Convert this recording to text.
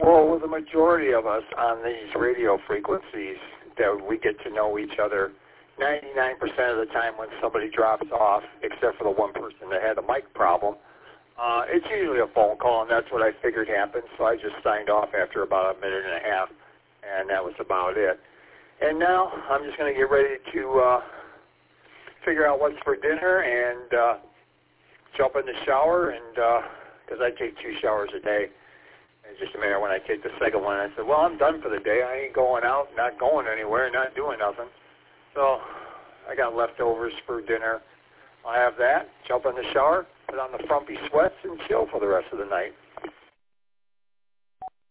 Well, the majority of us on these radio frequencies that we get to know each other 99% of the time when somebody drops off, except for the one person that had a mic problem, it's usually a phone call, and that's what I figured happened, so I just signed off after about a minute and a half, and that was about it. And now I'm just going to get ready to figure out what's for dinner and jump in the shower, and because I take 2 showers a day. It's just a matter when I take the second one, I said, well, I'm done for the day. I ain't going out, not going anywhere, not doing nothing. So I got leftovers for dinner. I'll have that, jump in the shower, put on the frumpy sweats, and chill for the rest of the night.